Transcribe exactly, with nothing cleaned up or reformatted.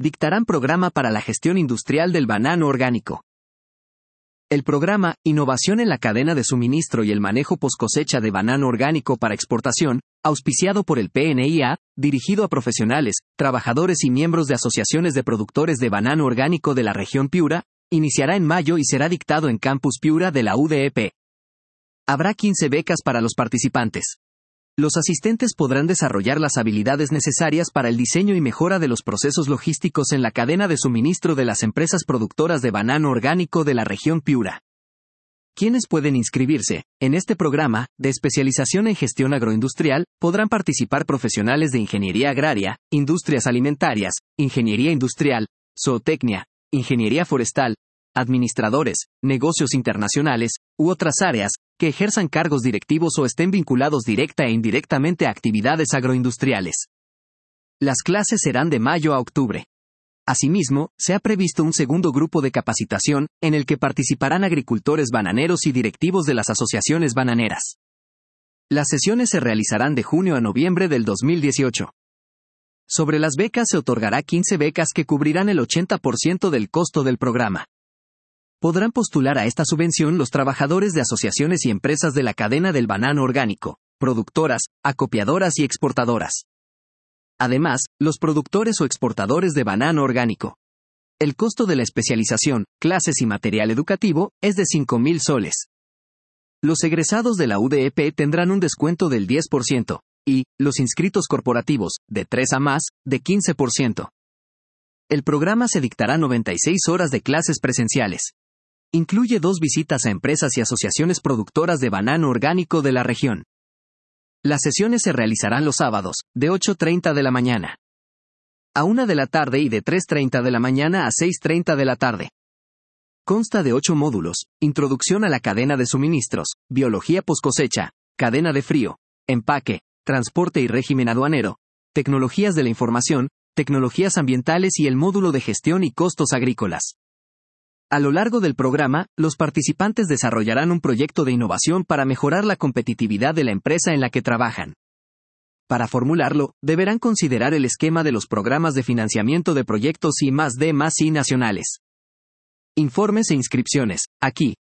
dictarán programa para la gestión industrial del banano orgánico. El programa Innovación en la cadena de suministro y el manejo poscosecha de banano orgánico para exportación, auspiciado por el P N I A, dirigido a profesionales, trabajadores y miembros de asociaciones de productores de banano orgánico de la región Piura, iniciará en mayo y será dictado en Campus Piura de la U D E P. Habrá quince becas para los participantes. Los asistentes podrán desarrollar las habilidades necesarias para el diseño y mejora de los procesos logísticos en la cadena de suministro de las empresas productoras de banano orgánico de la región Piura. Quienes pueden inscribirse en este programa de especialización en gestión agroindustrial podrán participar profesionales de ingeniería agraria, industrias alimentarias, ingeniería industrial, zootecnia, ingeniería forestal, administradores, negocios internacionales, u otras áreas, que ejerzan cargos directivos o estén vinculados directa e indirectamente a actividades agroindustriales. Las clases serán de mayo a octubre. Asimismo, se ha previsto un segundo grupo de capacitación, en el que participarán agricultores bananeros y directivos de las asociaciones bananeras. Las sesiones se realizarán de junio a noviembre del dos mil dieciocho. Sobre las becas se otorgará quince becas que cubrirán el ochenta por ciento del costo del programa. Podrán postular a esta subvención los trabajadores de asociaciones y empresas de la cadena del banano orgánico, productoras, acopiadoras y exportadoras. Además, los productores o exportadores de banano orgánico. El costo de la especialización, clases y material educativo es de cinco mil soles. Los egresados de la U D E P tendrán un descuento del diez por ciento, y, los inscritos corporativos, de tres a más, de quince por ciento. El programa se dictará noventa y seis horas de clases presenciales. Incluye dos visitas a empresas y asociaciones productoras de banano orgánico de la región. Las sesiones se realizarán los sábados, de ocho treinta de la mañana a una de la tarde y de tres treinta de la mañana a seis treinta de la tarde. Consta de ocho módulos: introducción a la cadena de suministros, biología poscosecha, cadena de frío, empaque, transporte y régimen aduanero, tecnologías de la información, tecnologías ambientales y el módulo de gestión y costos agrícolas. A lo largo del programa, los participantes desarrollarán un proyecto de innovación para mejorar la competitividad de la empresa en la que trabajan. Para formularlo, deberán considerar el esquema de los programas de financiamiento de proyectos I más D más I nacionales. Informes e inscripciones, aquí.